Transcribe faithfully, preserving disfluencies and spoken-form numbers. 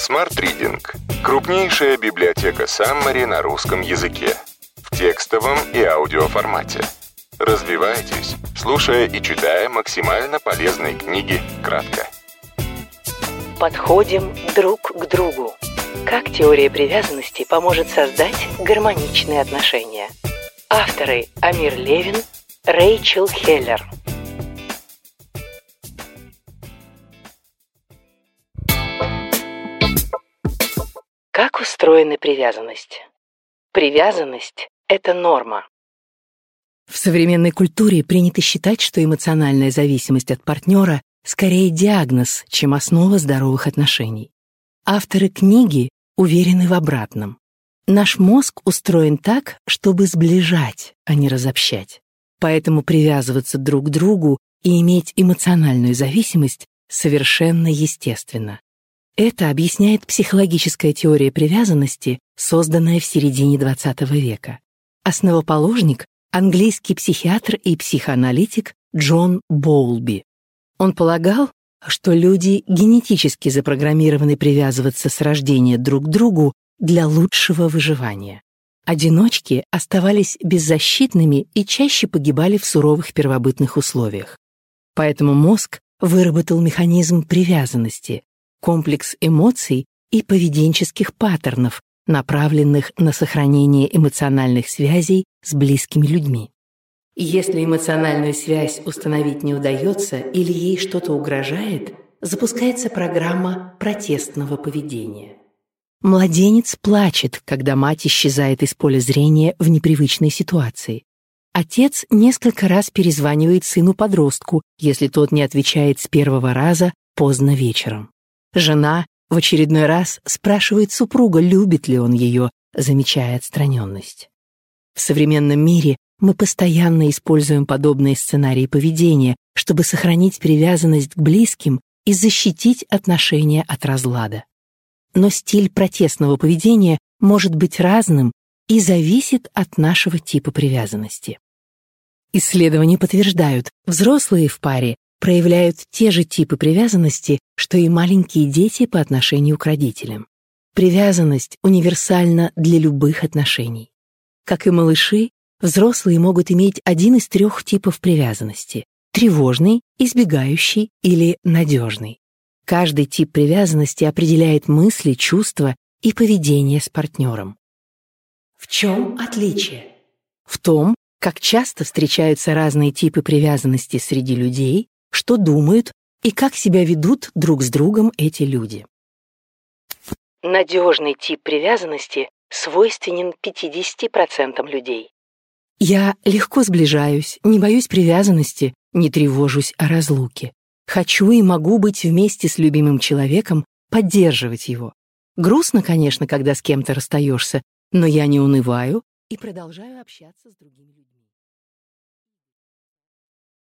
Smart Reading – крупнейшая библиотека Summary на русском языке. В текстовом и аудиоформате. Развивайтесь, слушая и читая максимально полезные книги кратко. Подходим друг к другу. Как теория привязанности поможет создать гармоничные отношения? Авторы Амир Левин, Рэйчел Хеллер. Как устроена привязанность? Привязанность – это норма. В современной культуре принято считать, что эмоциональная зависимость от партнера скорее диагноз, чем основа здоровых отношений. Авторы книги уверены в обратном. Наш мозг устроен так, чтобы сближать, а не разобщать. Поэтому привязываться друг к другу и иметь эмоциональную зависимость совершенно естественно. Это объясняет психологическая теория привязанности, созданная в середине двадцатого века. Основоположник — английский психиатр и психоаналитик Джон Боулби. Он полагал, что люди генетически запрограммированы привязываться с рождения друг к другу для лучшего выживания. Одиночки оставались беззащитными и чаще погибали в суровых первобытных условиях. Поэтому мозг выработал механизм привязанности, комплекс эмоций и поведенческих паттернов, направленных на сохранение эмоциональных связей с близкими людьми. Если эмоциональную связь установить не удается или ей что-то угрожает, запускается программа протестного поведения. Младенец плачет, когда мать исчезает из поля зрения в непривычной ситуации. Отец несколько раз перезванивает сыну-подростку, если тот не отвечает с первого раза поздно вечером. Жена в очередной раз спрашивает супруга, любит ли он ее, замечая отстраненность. В современном мире мы постоянно используем подобные сценарии поведения, чтобы сохранить привязанность к близким и защитить отношения от разлада. Но стиль протестного поведения может быть разным и зависит от нашего типа привязанности. Исследования подтверждают, взрослые в паре проявляют те же типы привязанности, что и маленькие дети по отношению к родителям. Привязанность универсальна для любых отношений. Как и малыши, взрослые могут иметь один из трех типов привязанности – тревожный, избегающий или надежный. Каждый тип привязанности определяет мысли, чувства и поведение с партнером. В чем отличие? В том, как часто встречаются разные типы привязанности среди людей, что думают и как себя ведут друг с другом эти люди. Надежный тип привязанности свойственен пятидесяти процентам людей. Я легко сближаюсь, не боюсь привязанности, не тревожусь о разлуке. Хочу и могу быть вместе с любимым человеком, поддерживать его. Грустно, конечно, когда с кем-то расстаешься, но я не унываю и продолжаю общаться с другими людьми.